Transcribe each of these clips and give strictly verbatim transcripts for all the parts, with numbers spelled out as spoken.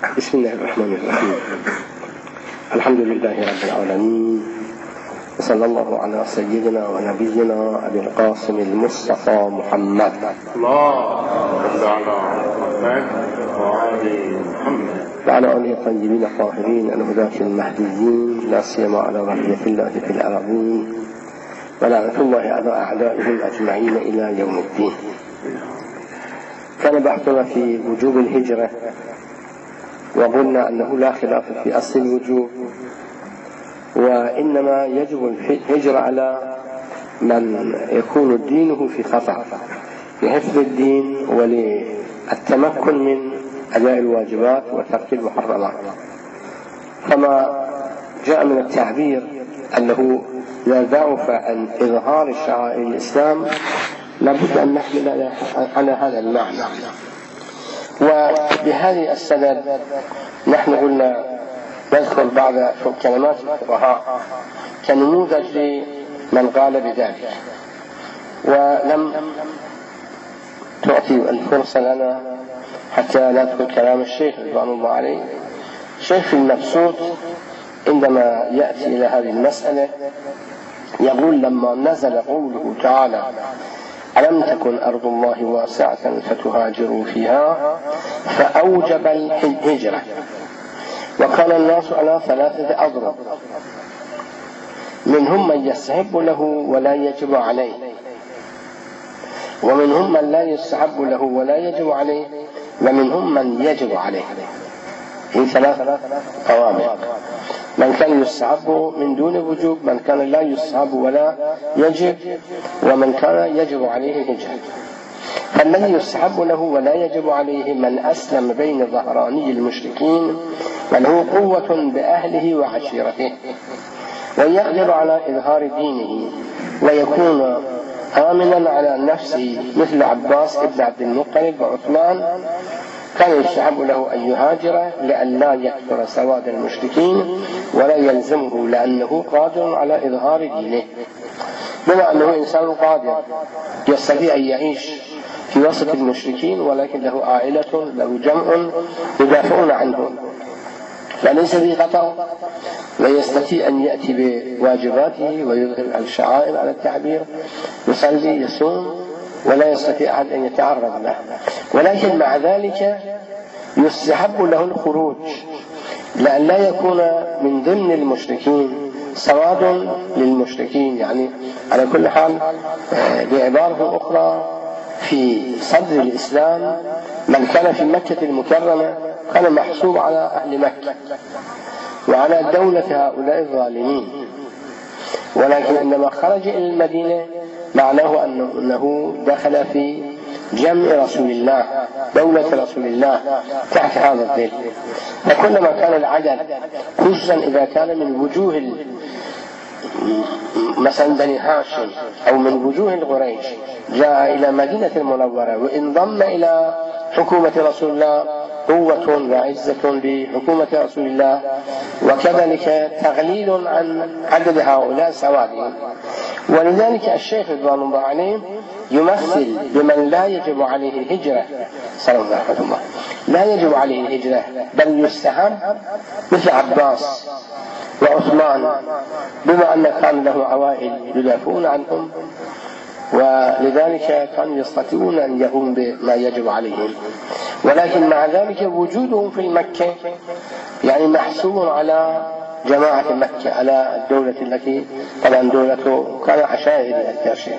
بسم الله الرحمن الرحيم. الحمد لله رب العالمين، وصلى الله على سيدنا ونبينا أبي القاسم المصطفى محمد. اللهم صل على محمد وعلى محمد وعلى آله الطيبين الطاهرين الهداة المهديين، لا سيما على بقية الله في الأرضين، ولعنة الله على أعدائهم أجمعين إلى يوم الدين. كان بحثنا في وجوب الهجرة، وقلنا أنه لا خلاف في أصل الوجوب، وإنما يجب الهجرة على من يكون دينه في خطر، لحفظ الدين وللتمكن من أداء الواجبات وترك المحرمات. كما جاء من التعبير أنه لا ضعف عن إظهار شعائر الإسلام، لابد أن نحمل على هذا المعنى. وبهذه السبب نحن قلنا نذكر بعض كلمات الفقهاء كنموذج لمن قال بذلك، ولم تعطي الفرصة لنا حتى نذكر كلام الشيخ رضوان الله عليه. الشيخ في المبسوط عندما يأتي إلى هذه المسألة يقول: لما نزل قوله تعالى: ألم تكن أرض الله واسعة فتهاجروا فيها، فأوجب الهجرة، وكان الناس على ثلاثة أضرب: منهم من يستحب له ولا يجب عليه، ومنهم من لا يستحب له ولا يجب عليه، ومنهم من يجب عليه. هي ثلاثة طوابق: من كان يستحب من دون وجوب، من كان لا يستحب ولا يجب، ومن كان يجب عليه الهجرة. فالذي يستحب له ولا يجب عليه من أسلم بين ظهراني المشركين وله قوة بأهله وعشيرته، ويقدر على إظهار دينه ويكون آمنا على نفسه، مثل عباس ابن عبد المطلب وعثمان. كان يستحب له أن يهاجر لئلا يكثر سواد المشركين، ولا يلزمه لأنه قادر على إظهار دينه، بما أنه إنسان قادر يستطيع أن يعيش في وسط المشركين، ولكن له عائلة، له جمع يدافعون عنه، فليس في خطر، ويستطيع أن يأتي بواجباته ويظهر الشعائر على التعبير، يصلي يصوم، ولا يستطيع أحد أن يتعرض له. ولكن مع ذلك يستحب له الخروج لأن لا يكون من ضمن المشركين سواد للمشركين. يعني على كل حال بعبارة أخرى، في صدر الإسلام من كان في مكة المكرمة كان محسوب على أهل مكة وعلى دولة هؤلاء الظالمين، ولكن عندما خرج إلى المدينة معناه أنه دخل في جمع رسول الله، دولة رسول الله تحت هذا الظل. فكلما كان العدد، خصوصا إذا كان من وجوه مثلا بني هاشم أو من وجوه القريش، جاء إلى مدينة المنورة وانضم إلى حكومة رسول الله، قوة وعزة بحكومة رسول الله، وكذلك تغليل عن عدد هؤلاء سوادهم. ولذلك الشيخ رضوان الله عليه يمثل بمن لا يجب عليه الهجرة صلى الله عليه وسلم، لا يجب عليه الهجرة بل يستحب، مثل عباس وعثمان، بما أن كان له عوائل يدافعون عنهم، ولذلك كانوا يستطيعون أن يقوموا بما يجب عليهم. ولكن مع ذلك وجودهم في مكة يعني محسوب على جماعة مكة، على الدولة التي طبعا دولته كان عشائر الكاشف،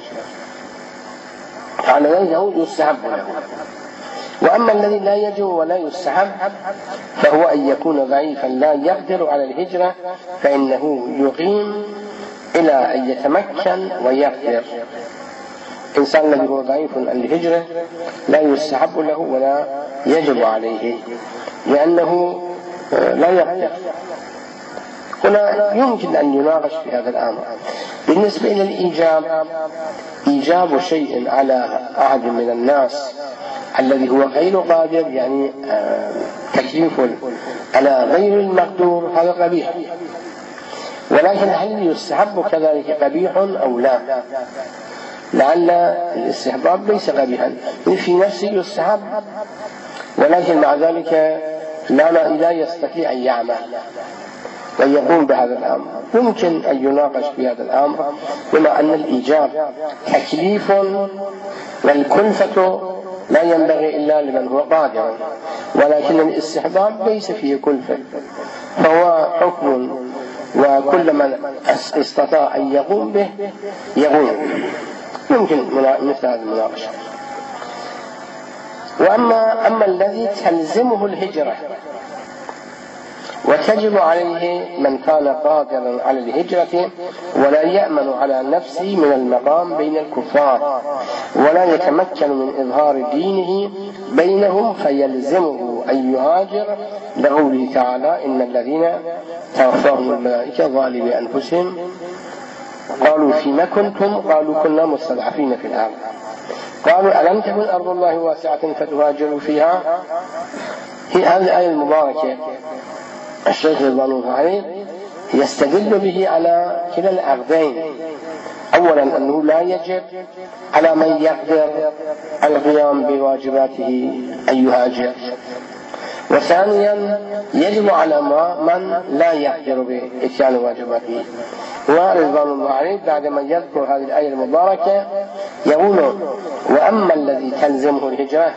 فعلى ذلك يستحب له. وأما الذي لا يجب ولا يستحب فهو أن يكون ضعيفا لا يقدر على الهجرة، فإنه يقيم إلى أن يتمكن ويقدر. إنسان الذي هو ضعيف عن الهجرة لا يستحب له ولا يجب عليه، لأنه لا يقدر. هنا يمكن أن يناقش في هذا الأمر. بالنسبة إلى الإيجاب، إيجاب شيء على أحد من الناس الذي هو غير قادر، يعني تكليف على غير المقدور، هذا قبيح. ولكن هل يستحب كذلك قبيح أو لا؟ لعل الاستحباب ليس قبيحا، في نفسه يستحب، ولكن مع ذلك لا, لا يستطيع أن يعمل ويقوم بهذا الأمر، يمكن أن يناقش في هذا الأمر، بما أن الإيجاب تكليف والكلفة لا ينبغي إلا لمن هو قادر، ولكن الاستحباب ليس فيه كلفة، فهو حكم وكل من استطاع أن يقوم به يقوم، يمكن مثل هذه المناقشة. وأما أما الذي تلزمه الهجرة وتجب عليه من كان قادرا على الهجرة ولا يأمن على نفسه من المقام بين الكفار ولا يتمكن من إظهار دينه بينهم فيلزمه أن يهاجر، لقوله تعالى: إن الذين توفاهم الملائكة ظالمي أنفسهم قالوا فيما كنتم قالوا كنا مستضعفين في الأرض قالوا ألم تكن أرض الله واسعة فتهاجروا فيها. في هذه الآية المباركة الشيخ رضوان الله عليه يستدل به على كلا العقدين: أولا أنه لا يجب على من يقدر القيام بواجباته أن يهاجر، وثانيا يجب على من لا يقدر بإتيان واجباته. ورضوان الله عليه بعدما يذكر هذه الآية المباركة يقول: وأما الذي تلزمه الهجرة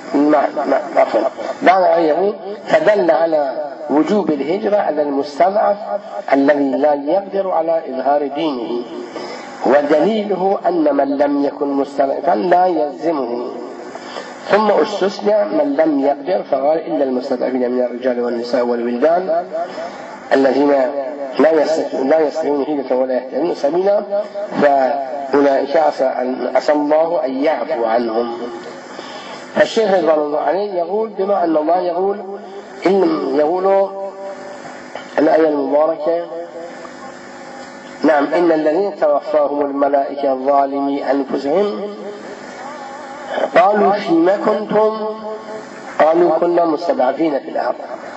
بعد أن يقول فدل على وجوب الهجرة على المستضعف الذي لا يقدر على إظهار دينه، ودليله أن من لم يكن مستضعفا لا يلزمه، ثم استثنى من لم يقدر فقال: إلا المستضعفين من الرجال والنساء والولدان الذين لا يستطيعون حيلة ولا يهتدون سبيلا فأولئك عسى الله أن يعفو عنهم. الشيخ رضوان الله عليه يقول: بما أن الله يقول إن يقول الآية المباركة: نعم إن الذين توفاهم الملائكة ظالمي أنفسهم قالوا فيما كنتم قالوا كنا مستضعفين في الأرض،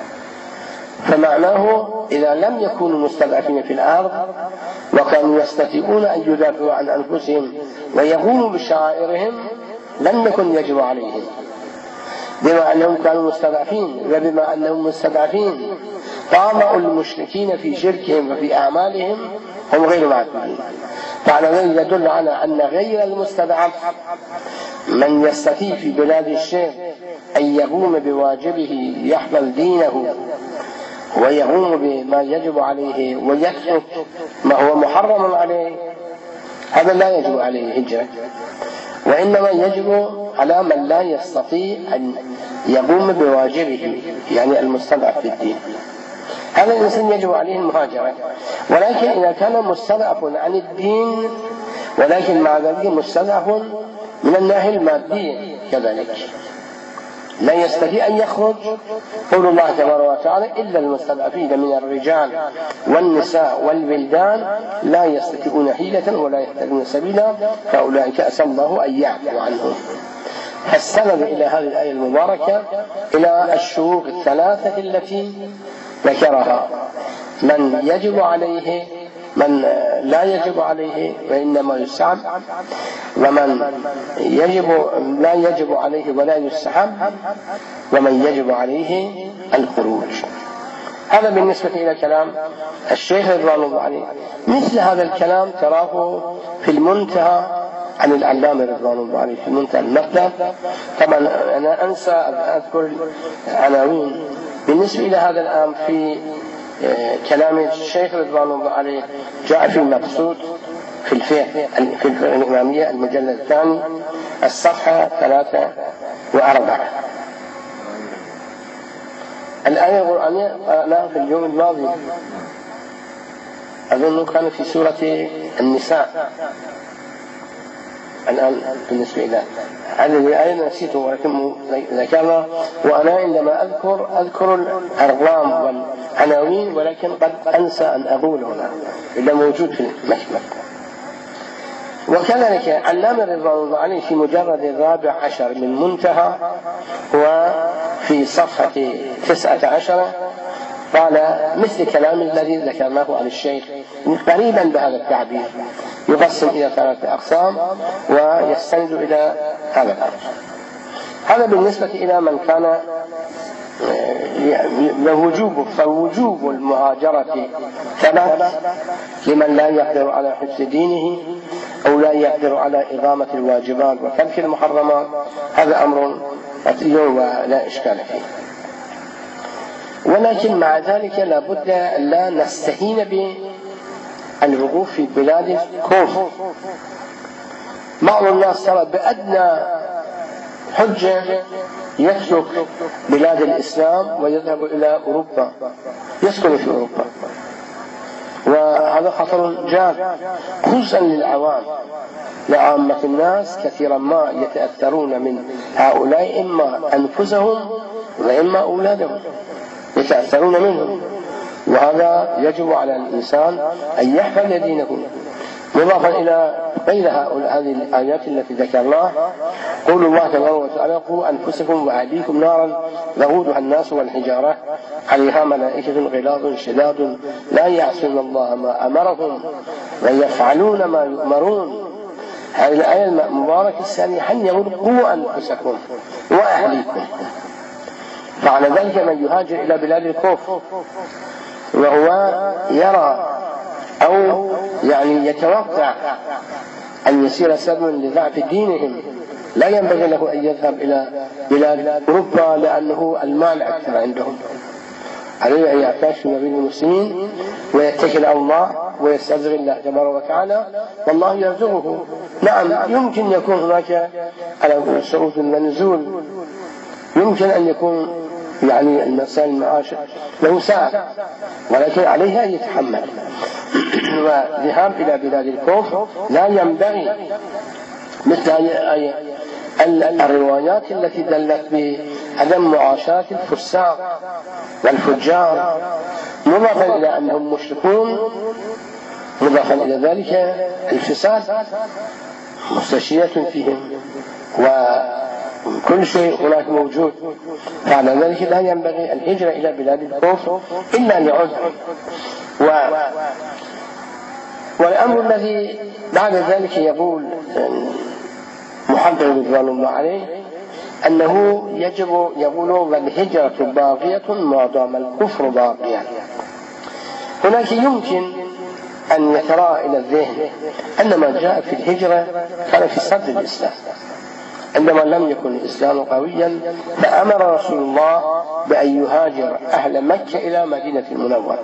فمعناه إذا لم يكونوا مستضعفين في الأرض وكانوا يستطيعون أن يدافعوا عن أنفسهم ويقوموا بشعائرهم لم يكن يجب عليهم، بما أنهم كانوا مستضعفين، وبما أنهم مستضعفين طامعوا المشركين في شركهم وفي أعمالهم هم غير معقولين. فعلى ذلك يدل على أن غير المستضعف من يستطيع في بلاد الشرك أن يقوم بواجبه يحفظ دينه ويقوم بما يجب عليه ويترك ما هو محرم عليه، هذا لا يجب عليه هجرة، وإنما يجب على من لا يستطيع أن يقوم بواجبه، يعني المستضعف في الدين، هذا الإنسان يجب عليه المهاجرة. ولكن إذا كان مستضعف عن الدين ولكن مع ذلك مستضعف من الناحية المادية كذلك لا يستطيع أن يخرج، قول الله تبارك وتعالى: إلا المستضعفين من الرجال والنساء والولدان لا يستطيعون حيلة ولا يهتدون سبيلا فأولئك عسى الله أن يعفو عنهم. فاستند إلى هذه الآية المباركة إلى الشروط الثلاثة التي ذكرها: من يجب عليه، من لا يجب عليه وإنما يستحب، ومن يجب لا يجب عليه ولا يستحب، ومن يجب عليه الخروج. هذا بالنسبة إلى كلام الشيخ رضوان الله عليه. مثل هذا الكلام تراه في المنتهى عن العلامة رضوان الله عليه، في المنتهى المطلب. طبعا أنا أنسى أذكر العناوين بالنسبة إلى هذا الآن في كلام الشيخ رضوان الله عليه. جاء في المقصود في الفقه في الفقه الإمامية المجلد الثاني الصفحة ثلاثة وأربعة. الآية القرآنية قرأناها في اليوم الماضي، أظن كان في سورة النساء. الآن بالنسبة إلى هذه الآية نسيته ولكن ذكرنا، وأنا عندما أذكر أذكر الأرقام والعناوين ولكن قد أنسى أن أقول هنا إلا موجود في المكتب. وكذلك علامة رضوان الله عليه في مجرد الرابع عشر من منتهى وفي صفحة تسعة عشر قال مثل كلام الذي ذكرناه عن الشيخ قريبا بهذا التعبير، يقسم إلى ثلاثة أقسام ويستند إلى هذا الأمر. هذا بالنسبة إلى من كان ووجوب فوجوب المهاجرة ثبت لمن لا يقدر على حفظ دينه أو لا يقدر على إقامة الواجبات وترك المحرمات. هذا أمر قطعي ولا إشكال فيه. ولكن مع ذلك لا بد أن لا نستهين بالوقوف في بلاد الكفر. بعض الناس ترى بأدنى حجة يترك بلاد الإسلام ويذهب إلى أوروبا، يسكن في أوروبا، وهذا خطر جاد خصوصا للعوام. لعامة الناس كثيرا ما يتأثرون من هؤلاء إما أنفسهم وإما أولادهم، يتأثرون منهم، وهذا يجب على الإنسان أن يحفظ دينه. مضافا إلى غير هذه الآيات التي ذكرناها قول الله تبارك وتعالى: قوا أنفسكم وأهليكم نارا وقودها الناس والحجارة عليها ملائكة غلاظ شداد لا يعصون الله ما أمرهم ويفعلون ما يؤمرون. هذه الآية المباركة الثانية حين يقول: قوا أنفسكم وأهليكم. فعلى ذلك من يهاجر إلى بلاد الكفر وهو يرى أو يعني يتوقع أن يسير سببا لضعف دينهم لا ينبغي له أن يذهب إلى بلاد أوروبا، لأنه المال أكثر عندهم. عليه أن يعتاش في نبيل المسلمين ويتكل على الله ويسترزق الله تبارك وتعالى، والله يرزقه. نعم يمكن يكون هناك على صعود النزول، يمكن أن يكون يعني المسائل المعاش له ساعة، ولكن عليه أن يتحمل. وذهاب إلى بلاد الكفر لا ينبغي، مثل الروايات التي دلت بعدم معاشاة الفساق والفجار، مضافا إلى أنهم مشركون، مضافا إلى ذلك الفساد مستشرية فيهم وكل شيء هناك موجود. فعلى ذلك لا ينبغي الهجرة إلى بلاد الكفر إلا لعذر. و... والأمر الذي بعد ذلك يقول محمد رضوان الله عليه أنه يجب يقول: والهجرة باقية ما دام الكفر باقيا. هناك يمكن أن يتراءى إلى الذهن أن ما جاء في الهجرة كان في صدر الإسلام، عندما لم يكن الإسلام قويا فأمر رسول الله بأن يهاجر أهل مكة إلى مدينة المنورة،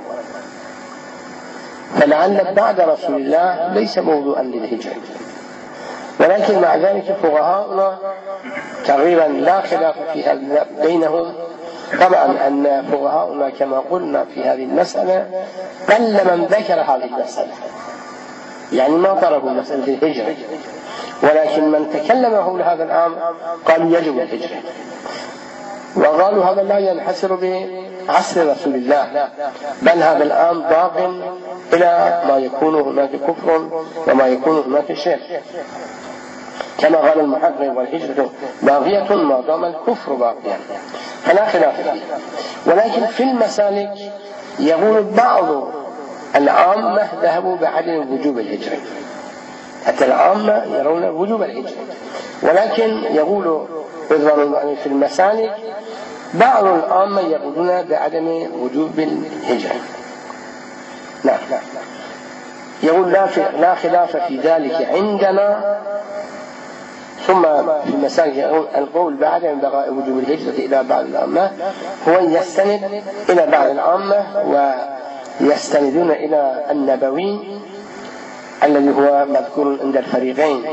فلعل بعد رسول الله ليس موضوعا للهجرة. ولكن مع ذلك فقهاؤنا تقريبا لا خلاف في هذا بينهم. طبعا أن فقهاؤنا كما قلنا في هذه المسألة قل من ذكر هذه المسألة، يعني ما طرحوا مسألة الهجرة، ولكن من تكلم حول هذا الأمر قالوا يجب الهجرة، وقالوا هذا لا ينحصر بعصر رسول الله، بل هذا الآن باق إلى ما يكون هناك كفر وما يكون هناك شرك، كما قال المحقق: والهجرة باقية ما دام الكفر باقيا، فلا خلاف فيه. ولكن في المسالك يقول بعض العامة ذهبوا بعدم وجوب الهجرة، حتى العامة يرون وجوب الهجرة، ولكن يقول في المسالك بعض العامة يقولون بعدم وجوب الهجرة. نعم يقول: لا, لا خلاف في ذلك عندنا. ثم في المسالك القول بعدم بقاء وجوب الهجرة إلى بعض العامة هو يستند إلى بعض العامة، ويستندون إلى النبوي الذي هو مذكور عند الفريقين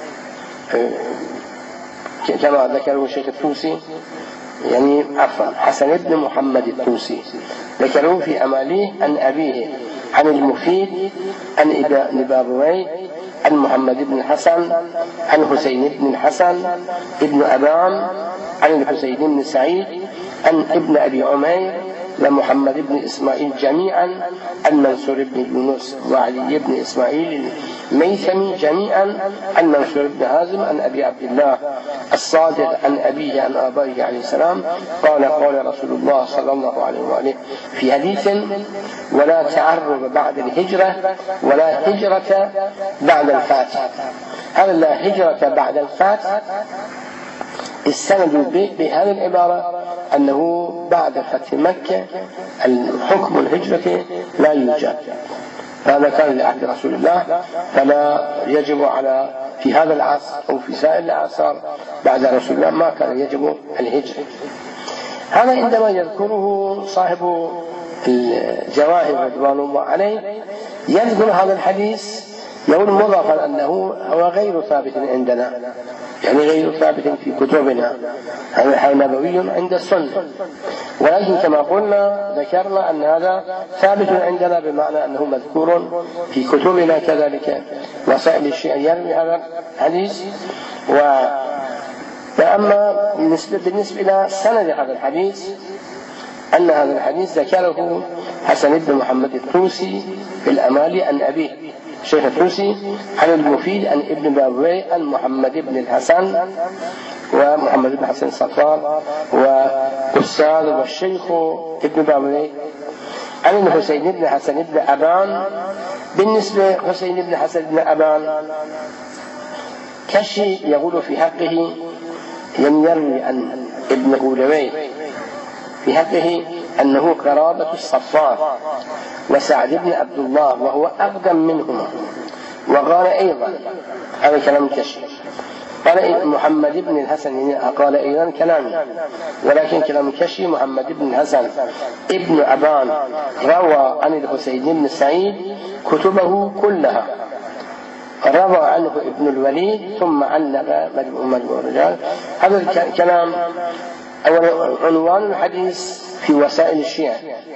كما ذكره الشيخ الطوسي، يعني عفوا حسن بن محمد الطوسي ذكروه في أماليه عن أبيه عن المفيد عن ابن بابويه عن محمد بن الحسن عن حسين بن الحسن ابن أبان عن الحسين بن سعيد عن ابن أبي عمير لمحمد بن إسماعيل جميعا عن منصور بن يونس وعلي بن إسماعيل الميثمي جميعا عن منصور بن هازم عن أبي عبد الله الصادق عن أبيه عن آبائه عليه السلام قال: قال رسول الله صلى الله عليه وآله في حديث: ولا تعرب بعد الهجرة ولا هجرة بعد الفاتح. هذا لا هجرة بعد الفاتح استندوا بهذه العبارة أنه بعد فتح مكة الحكم الهجرة لا يوجد، هذا كان لعهد رسول الله، فلا يجب على في هذا العصر أو في سائر الأعصار بعد رسول الله ما كان يجب الهجرة. هذا عندما يذكره صاحب الجواهر رضوان الله عليه يذكر هذا الحديث يقول مضافا أنه هو غير ثابت عندنا، يعني غير ثابت في كتبنا، هذا نبوي عند السنة، ولكن كما قلنا ذكرنا أن هذا ثابت عندنا بمعنى أنه مذكور في كتبنا كذلك وسائل الشيعة يروي هذا الحديث. وأما بالنسبة إلى سند هذا الحديث أن هذا الحديث ذكره حسن بن محمد الطوسي في الأمالي عن أبيه الشيخ الطوسي عن المفيد عن ابن بابوي عن محمد بن الحسن ومحمد بن حسن صفار وأستاذ والشيخ ابن بابوي عن الحسين بن حسن بن أبان. بالنسبة حسين بن حسن بن أبان كشي يقول في حقه يروي عن ابن غولوي في حقه أنه قرابة الصفار وسعد بن عبد الله وهو أقدم منهما. وقال أيضا هذا كلام كشي قال محمد بن الحسن قال أيضا كلام، ولكن كلام كشي محمد بن الحسن ابن أبان روى عن الحسين بن سعيد كتبه كلها، روى عنه ابن الوليد ثم علق مجموع الرجال. هذا الكلام أول عنوان الحديث في وسائل الشيعة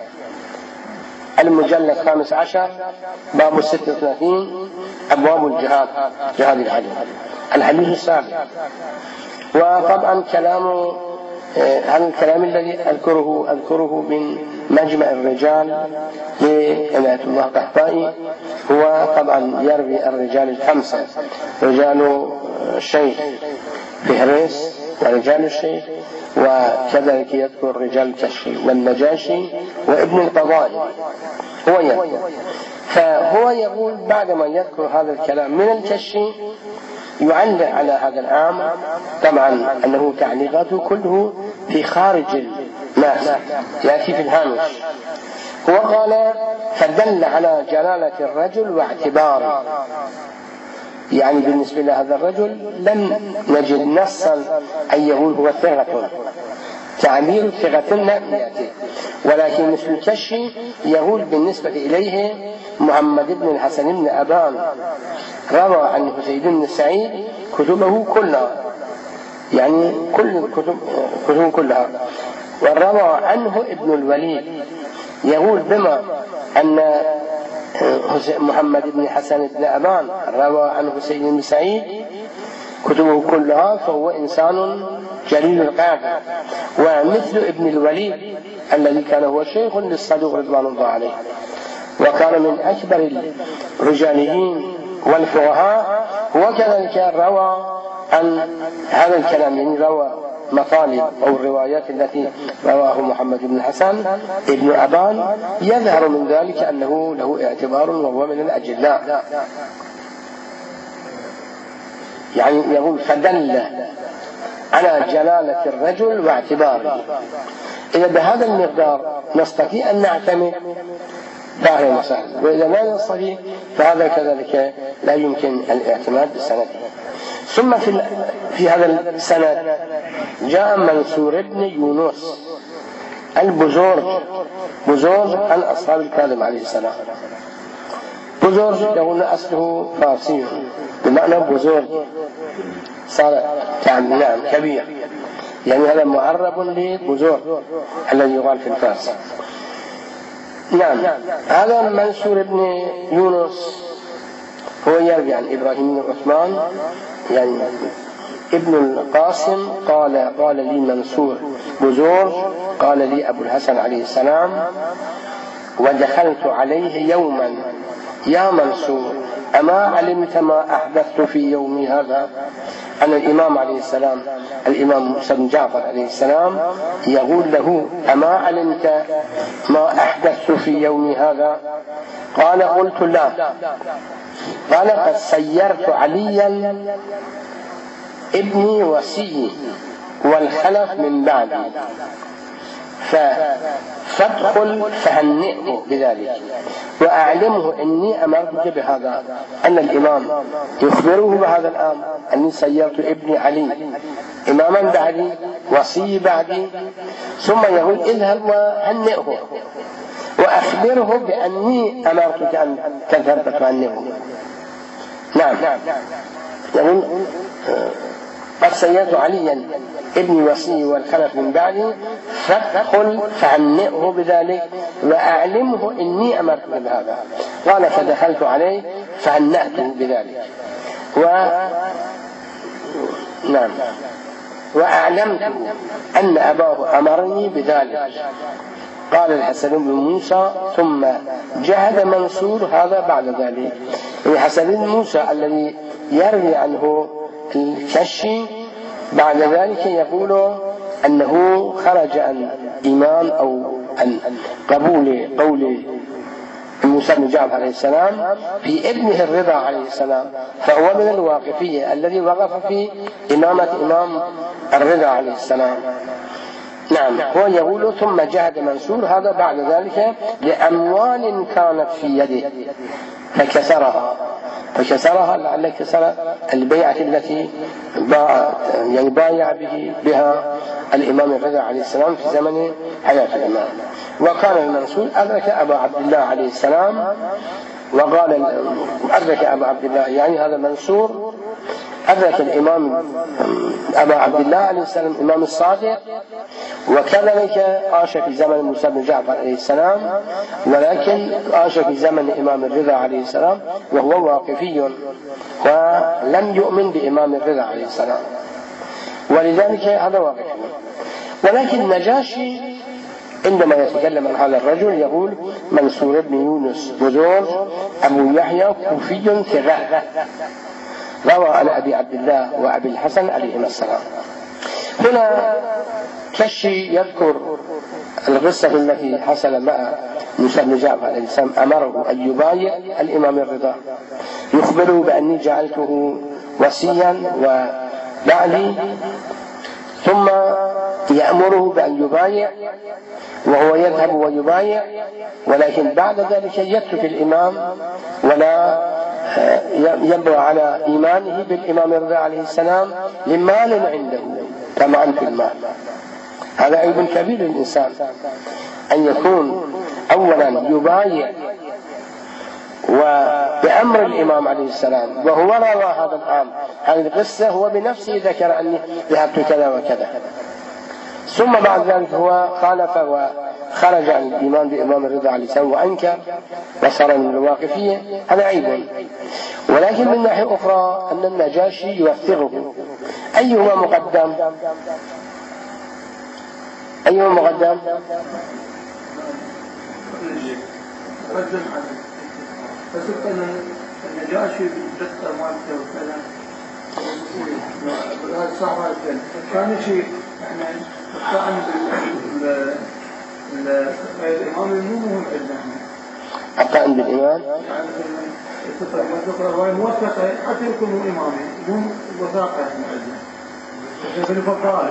المجلد الخامس عشر باب ستة وثلاثين أبواب الجهاد جهاد الحديث الحديث السابع. وطبعا كلام هذا الكلام الذي أذكره أذكره من مجمع الرجال لعناية الله قحطائي هو طبعا يروي الرجال الخمسة، رجال الشيخ فهرس ورجال الشيخ، وكذلك يذكر رجال الكشفي والنجاشي وابن القضاء هو يذكر. فهو يقول بعدما يذكر هذا الكلام من الكشفي يعلق على هذا العام، طبعا أنه تعليقاته كله في خارج الناس يأتي في الهامش. هو قال فدل على جلالة الرجل واعتباره، يعني بالنسبة لهذا الرجل لم نجد نصا أن يقول هو ثقة، تعبير ثقة لم يأتي، ولكن مثل الكشف يقول بالنسبة إليه محمد بن الحسن بن أبان روى عن حسين بن سعيد كتبه كلها، يعني كل الكتب كتب كلها، وروى عنه ابن الوليد يقول بما أن محمد بن حسن بن أبان روى عن حسين بن سعيد كتبه كلها فهو إنسان جليل القدر. ومثل ابن الوليد الذي كان هو شيخ للصدوق رضوان الله عليه وكان من أكبر الرجاليين والفقهاء، وكذلك روى عن هذا الكلام، يعني روى مطالب أو الروايات التي رواه محمد بن الحسن ابن أبان يظهر من ذلك أنه له اعتبار وهو من الأجلاء. يعني يقول فدل على جلالة الرجل واعتباره. إذا بهذا المقدار نستطيع أن نعتمد ظاهر المسائل، وإذا لا نستطيع فهذا كذلك لا يمكن الاعتماد بالسند. ثم في, في هذا السند جاء منصور بن يونس البزرج، بزرج عن أصحاب الكاظم عليه السلام. بزرج يقول أصله فارسي بمعنى بزرج صار نعم كبير، يعني هذا معرب لبزرج الذي يقال في الفارس. نعم هذا منصور بن يونس هو يروي عن إبراهيم بن عثمان يعني ابن القاسم قال قال لي منصور بزرج قال لي أبو الحسن عليه السلام ودخلت عليه يوما يا منصور أما علمت ما أحدثت في يومي هذا؟ أن الإمام عليه السلام الإمام موسى بن جعفر عليه السلام يقول له أما علمت ما أحدثت في يومي هذا؟ قال قلت لا. قال قد سيرت عليا ابني وسيي والخلف من بعدي. فادخل فهنئه بذلك وأعلمه إني أمرتك بهذا، أن الإمام يخبره بهذا الأمر أني سيرت ابني علي إماما بعدي وصي بعدي، ثم يقول اذهب وهنئه وأخبره بأني أمرتك أن تذهب فتهنئه. نعم، يقول قد سيرت عليا ابني وصي والخلف من بعدي فادخل فهنئه بذلك وأعلمه إني أمرتك بهذا. قال فدخلت عليه فهنأته بذلك و نعم وأعلمته أن أباه أمرني بذلك. قال الحسن بن موسى ثم جهد منصور هذا بعد ذلك. الحسن بن موسى الذي يروي عنه الكشي بعد ذلك يقول أنه خرج عن إيمان أو عن قبول قول موسى بن جعفر عليه السلام في ابنه الرضا عليه السلام، فهو من الواقفية الذي وقف في إمامة إمام الرضا عليه السلام. نعم، هو يقول ثم جهد منصور هذا بعد ذلك لأموال كانت في يده فكسرها فكسرها لعل كسر البيعة التي يعني بايع به بها الإمام الرضا عليه السلام في زمن حياة الإمام. وكان المنصور أدرك أبا عبد الله عليه السلام وقال أدرك أبا عبد الله، يعني هذا منصور أدرك الإمام أبا عبد الله عليه السلام الإمام الصادق، وكذلك عاش في زمن موسى بن جعفر عليه السلام، ولكن عاش في زمن الإمام الرضا عليه السلام وهو واقفي ولم يؤمن بإمام الرضا عليه السلام، ولذلك هذا واقفي. ولكن النجاشي عندما يتكلم عن هذا الرجل يقول منصور بن يونس بزرج أبو يحيى كوفي ثقة روى عن أبي عبد الله وأبي الحسن عليهما السلام. هنا كشي يذكر القصة التي حصل مع موسى بن جعفر عليه السلام، أمره أن يبايع الإمام الرضا، يخبره بأني جعلته وصيا وبعلي، ثم يأمره بأن يبايع وهو يذهب ويبايع، ولكن بعد ذلك يترك الإمام ولا يبقى على إيمانه بالإمام الرضا عليه السلام لمال عنده طمعا في المال. هذا عيب كبير للإنسان أن يكون أولا يبايع وبأمر الإمام عليه السلام وهو روى هذا الأمر. هذه القصة هو بنفسه ذكر أني ذهبت كذا وكذا، ثم بعد ذلك هو خالف وخرج عن الإيمان بإمام الرضا عليه السلام وأنكر وصار من الواقفية. هذا عيب. ولكن من ناحية أخرى أن النجاشي يوثقه. أيهما مقدم؟ أيهما مقدم؟ بس أنا النجاشي بالدكتور مالته وكذا هذا صعب جدا. كان شيء يعني الطعن بالإمام مو مهم عندنا. الطعن بالإمام؟ يعني الفطرة الرواية موثقة حتى يكون إمامي مو وثاقة عندنا. في الفقهاء.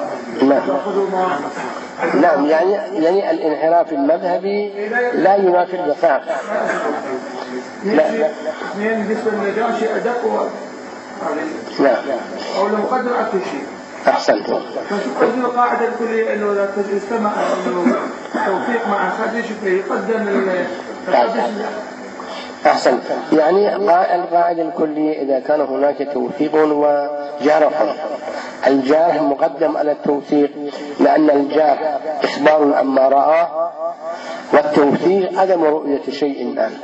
نعم، يعني يعني الانحراف المذهبي لا ينافي الوثاق. لا لا. اثنين بالنسبة للنجاشي أدق لا أو لو قدر أكثر شيء. أحسنت. فشو القاعدة الكلية إنه لا تجتمع إنه توفيق مع خديش يقدم ال. أحسن. يعني القاعدة الكلية إذا كان هناك توثيق وجرح، الجارح مقدم على التوثيق، لأن الجارح إخبار عما رأى والتوثيق عدم رؤية شيء الآن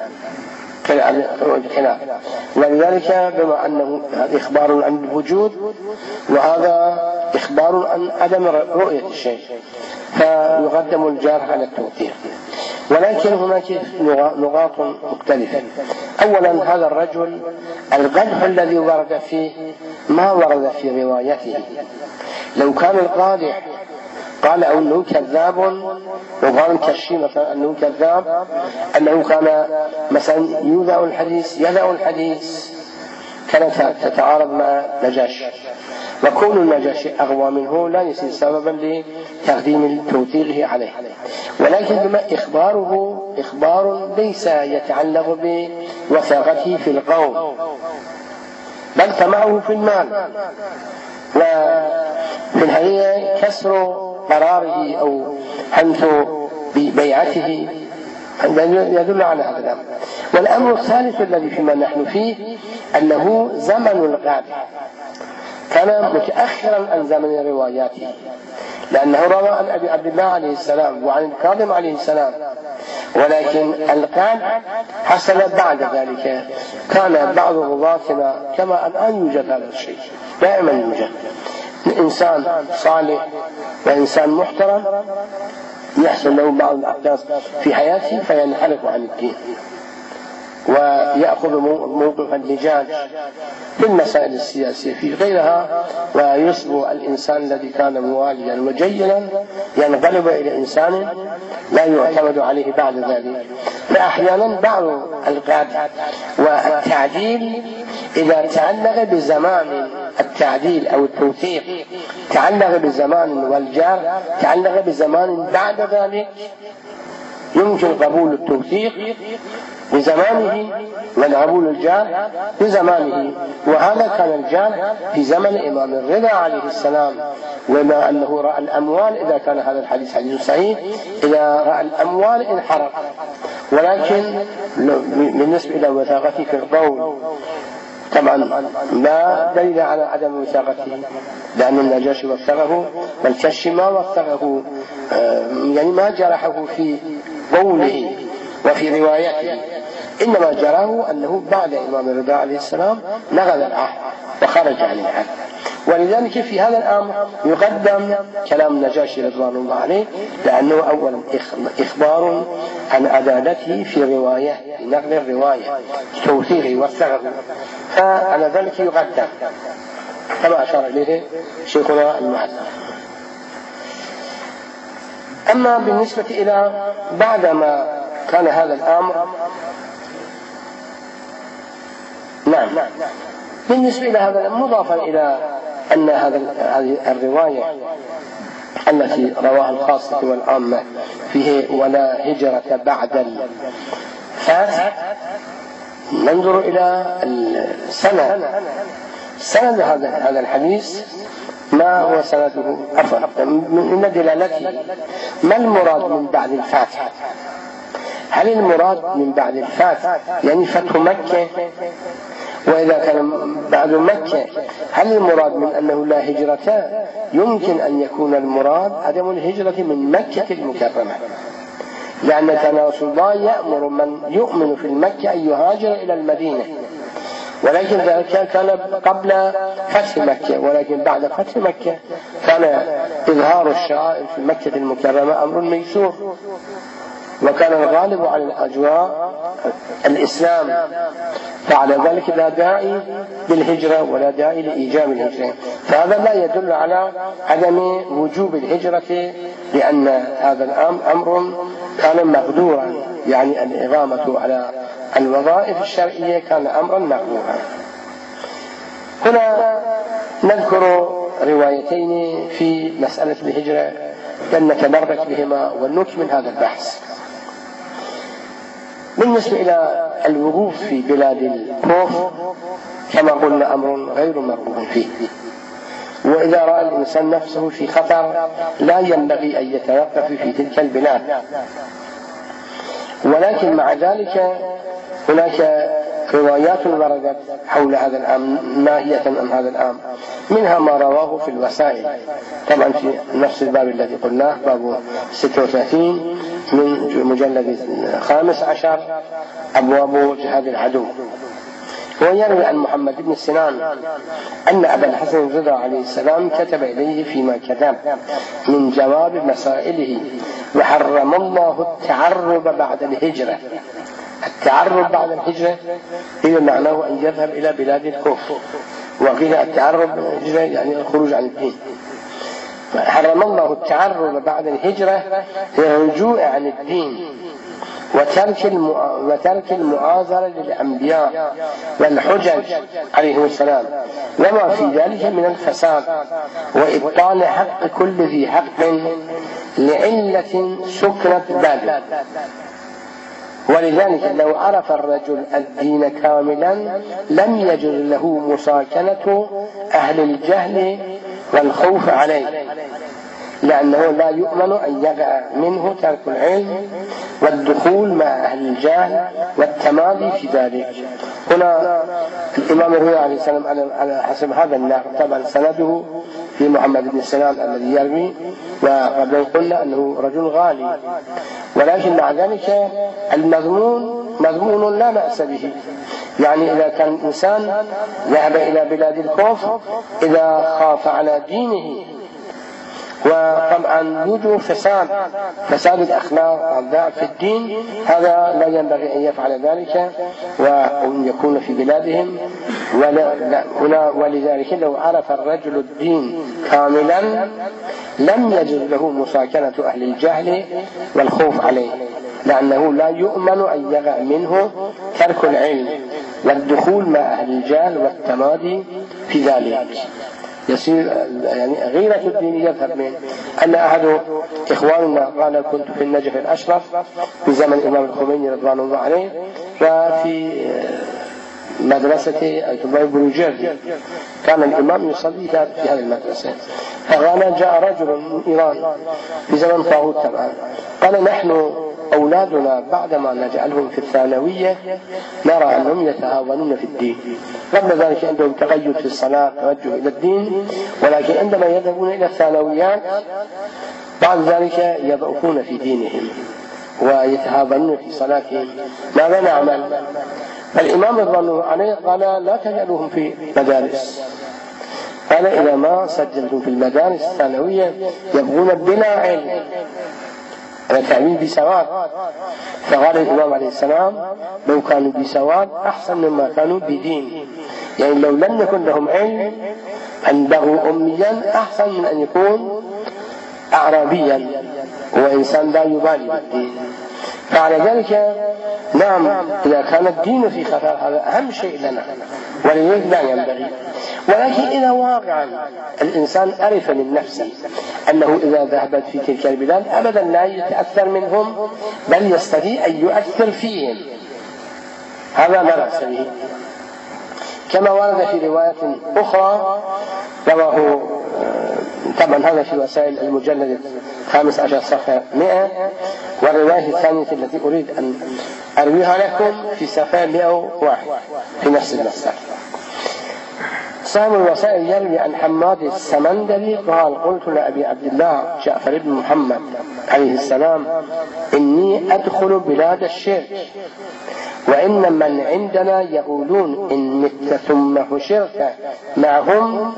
خلاف. ولذلك بما أنه إخبار عن الوجود وهذا إخبار عن عدم رؤية الشيء فيقدم الجارح على التوثيق. ولكن هناك نقاط مختلفة. أولا هذا الرجل القدح الذي ورد فيه ما ورد في روايته. لو كان القادح قال أنه كذاب وقال كشي مثلا أنه كذاب، أنه كان مثلا يوضع الحديث يدع الحديث كانت تتعارض مع نجاشي، وكون النجاشي أغوى منه لا يصير سببا لتقديم توثيقه عليه، ولكن بما إخباره إخبار ليس يتعلق بوثاقته في القول بل طمعه في المال، وفي الحقيقة كسر قراره أو حنث ببيعته يدل على هذا الأمر. والأمر الثالث الذي فيما نحن فيه أنه زمن القادح كان متأخرا عن زمن رواياته، لأنه روى عن أبي عبد الله عليه السلام وعن الكاظم عليه السلام، ولكن القادح حصل بعد ذلك. كان بعض رواة كما الآن يوجد هذا الشيء، دائما يوجد إنسان صالح وإنسان محترم يحصل له بعض الأحداث في حياته فينحرف عن الدين ويأخذ موقف اللجاج في المسائل السياسية في غيرها، ويصبح الإنسان الذي كان مواليا وجيلا ينقلب إلى إنسان لا يعتمد عليه بعد ذلك. فأحيانا بعض القادة والتعديل إذا تعلق بزمان التعديل أو التوثيق تعلق بزمان والجار تعلق بزمان بعد ذلك يمكن قبول التوثيق بزمانه والقبول الجار بزمانه. وهذا كان الجار في زمن الإمام الرضا عليه السلام، وما أنه رأى الأموال إذا كان هذا الحديث حديث صحيح إذا رأى الأموال انحرق، ولكن بالنسبة إلى وثاقته في القول طبعا لا دليل على عدم وثاقته، لأن النجاشي وثقه والكشي ما وثقه، يعني ما جرحه في قوله وفي روايته، إنما جراه أنه بعد إمام الرضا عليه السلام نقض العهد وخرج عن العهد. ولذلك في هذا الأمر يقدم كلام النجاشي رضوان الله عليه، لأنه أولا إخبار عن عدالته في رواية نقل الرواية توثيقه وثقه، فعلى ذلك يقدم كما أشار إليه شيخنا المعز. أما بالنسبة إلى بعدما كان هذا الأمر، نعم بالنسبة إلى هذا الأمر مضافا إلى أن هذا هذه الرواية التي رواها الخاصة والعامة فيه ولا هجرة بعد الفتح، ننظر إلى السند سند هذا هذا الحديث ما هو سنده أفضل من دلالته. ما المراد من بعد الفتح؟ هل المراد من بعد الفتح يعني فتح مكة؟ وإذا كان بعد مكة هل المراد من أنه لا هجرة؟ يمكن أن يكون المراد عدم الهجرة من مكة المكرمة، لأن كان رسول الله يأمر من يؤمن في المكة أن يهاجر إلى المدينة، ولكن ذلك كان قبل فتح مكة، ولكن بعد فتح مكة كان إظهار الشعائر في مكة المكرمة أمر ميسور، وكان الغالب على الأجواء الإسلام، فعلى ذلك لا داعي للهجرة ولا داعي لإيجاب الهجرة. فهذا لا يدل على عدم وجوب الهجرة، لأن هذا الأمر أمر كان مقدورا، يعني الإقامة على الوظائف الشرعية كان أمرا مقدورا. هنا نذكر روايتين في مسألة الهجرة لنتبرك بهما ونكمل هذا البحث. بالنسبة إلى الوقوف في بلاد الكفر كما قلنا أمر غير مرغوب فيه، وإذا رأى الإنسان نفسه في خطر لا ينبغي أن يتوقف في تلك البلاد، ولكن مع ذلك هناك روايات وردت حول هذا الأمر ناهية عن هذا الأمر، منها ما رواه في الوسائل، طبعا في نفس الباب الذي قلناه باب ستة وثلاثين من مجلد خامس عشر أبواب جهاد العدو. ويروي عن محمد بن سنان أن أبا الحسن الرضا عليه السلام كتب إليه فيما كتب من جواب مسائله: وحرم الله التعرب بعد الهجرة. التعرب بعد الهجرة هي معناه أن يذهب إلى بلاد الكفر، وقيل التعرب بعد الهجرة يعني الخروج عن الدين. حرم الله التعرب بعد الهجرة هي الرجوع عن الدين، وترك وترك المؤازرة للأنبياء والحجج عليهم السلام وما في ذلك من الفساد، وإبطال حق كل ذي حق لعلة سكنت بال. ولذلك لو عرف الرجل الدين كاملا لم يجر له مساكنة أهل الجهل والخوف عليه، لأنه لا يؤمن أن يقع منه ترك العلم والدخول مع أهل الجهل والتمادي في ذلك. هنا الإمام الهوي عليه السلام على حسب هذا النقل، طبعا سنده في محمد بن سلام الذي يروي، وقبل قلنا أنه رجل غالي، ولكن مع ذلك المضمون مضمون لا بأس به. يعني إذا كان الإنسان ذهب إلى بلاد الكفر إذا خاف على دينه، وطبعا يوجد فساد فساد الأخلاق والضعف في الدين، هذا لا ينبغي أن يفعل ذلك وأن يكون في بلادهم. ولذلك لو عرف الرجل الدين كاملا لم يجد له مساكنة أهل الجهل والخوف عليه، لأنه لا يؤمن أن يقع منه ترك العلم والدخول مع أهل الجهل والتمادي في ذلك. يصير يعني غيرة الدين يذهب منه. أن أحد إخواننا قال: كنت في النجف الأشرف في زمن الإمام الخميني رضوان الله عليه، وفي مدرسة أيتوباي بروجيرد كان الإمام يصلي في هذه المدرسة، فقال: جاء رجل من إيران في زمن طاغوت طبعا، قال: نحن أولادنا بعدما نجعلهم في الثانوية نرى أنهم يتهاونون في الدين، قبل ذلك عندهم تقيد في الصلاة توجه إلى الدين، ولكن عندما يذهبون إلى الثانويات بعد ذلك يضعفون في دينهم ويتهاونون في صلاتهم، ماذا نعمل؟ فالإمام رضي الله عليه قال: لا تجعلوهم في مدارس، قال: إذا ما سجلتم في المدارس الثانوية يبغون بلا علم، التعليم بسواد. فقال الإمام عليه السلام: لو كانوا بسواد أحسن مما كانوا بدين، يعني لو لم يكن لهم علم أن بغوا أميا أحسن من أن يكون أعرابيا وإنسان لا يبالي بالدين. فعلى ذلك نعم، إذا كان الدين في خطر هذا أهم شيء لنا، ولذلك لا ينبغي. ولكن إذا واقعا الإنسان عرف من نفسه أنه إذا ذهبت في تلك البلاد أبدا لا يتأثر منهم، بل يستطيع أن يؤثر فيهم، هذا لا بأس به. كما ورد في رواية أخرى رواه طبعا هذا في وسائل المجلد خامس عشر صفحة مئة، والرواية الثانية التي أريد أن أرويها لكم في صفحة مئة وواحد في نفس المسألة. صاحب الوسائل يروي عن حماد السمندري قال: قلت لأبي عبد الله جعفر بن محمد عليه السلام: إني أدخل بلاد الشرك، وإن من عندنا يقولون إن مت ثم حشرت معهم.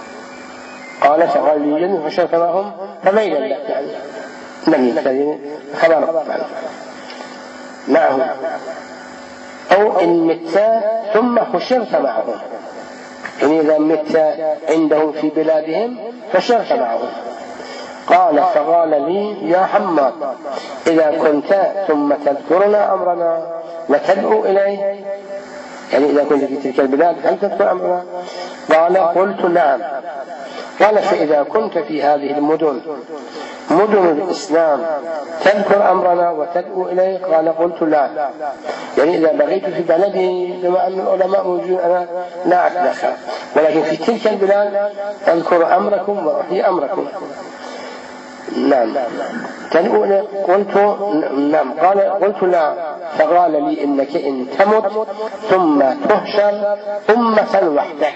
قال: فقال لي: إن حشرت معهم فميلا لك، يعني لم يكتب خبر معهم، أو إن مت ثم حشرت معهم، يعني إذا مت عندهم في بلادهم فشرت معهم. قال: فقال لي: يا حماد، إذا كنت ثم تذكرنا أمرنا وتدعو إليه، يعني إذا كنت في تلك البلاد هل تذكر أمرنا؟ قال: قلت: نعم. قال: فإذا كنت في هذه المدن مدن الإسلام تذكر أمرنا وتدعو إليه؟ قال: قلت: لا. يعني إذا بغيت في بلدي بما أن العلماء موجودون أنا لا أتدخل، ولكن في تلك البلاد أذكر أمركم وأحيي أمركم. نعم. تدعو إليه؟ قلت: نعم. قال: قلت: لا. فقال لي: إنك إن تمت ثم تحشر أمة وحدك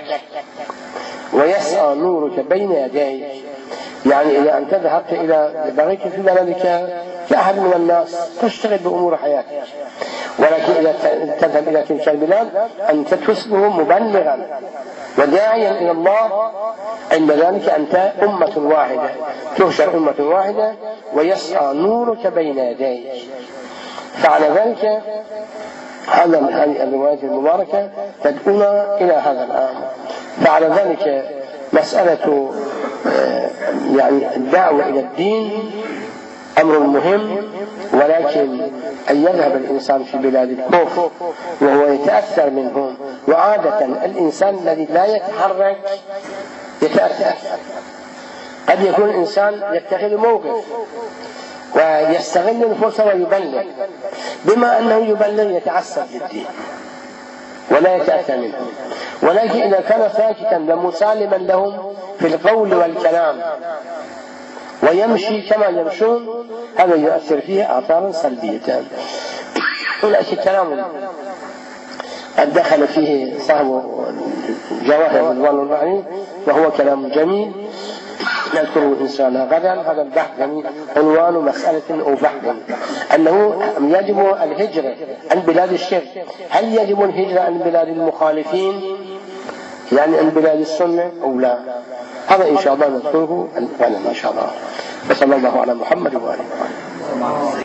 ويسعى نورك بين يديك، يعني إذا أنت ذهبت إلى بغيت في بلدك كأحد من الناس تشتغل بأمور حياتك، ولكن إذا تذهب إلى تلك البلاد أنت تصبح مبلغا وداعيا إلى الله، عند ذلك أنت أمة واحدة تحشر أمة واحدة ويسعى نورك بين يديك. فعلى ذلك هذا هذه الرواية المباركة تدعونا إلى هذا الأمر. فعلى ذلك مسألة يعني الدعوة إلى الدين أمر مهم، ولكن أن يذهب الإنسان في بلاد الكفر وهو يتأثر منهم، وعادة الإنسان الذي لا يتحرك يتأثر. قد يكون الإنسان يتخذ موقف ويستغل الفرصة ويبلغ، بما أنه يبلغ يتعصب للدين ولا يتأثر منهم، ولكن إذا كان ساكتا ومسالما لهم في القول والكلام ويمشي كما يمشون، هذا يؤثر فيه آثارا سلبية. ولكن كلام قد دخل فيه صاحب جواهر رضوان الله عليه وهو كلام جميل نذكره إنسانا غدا. هذا البحث يعني عنوان مسألة أو بحث أنه يجب الهجرة عن بلاد الشرك. هل يجب الهجرة عن بلاد المخالفين يعني عن بلاد السنة أو لا؟ هذا إن شاء الله نذكره غدا إن شاء الله. وصلى الله على محمد وآله.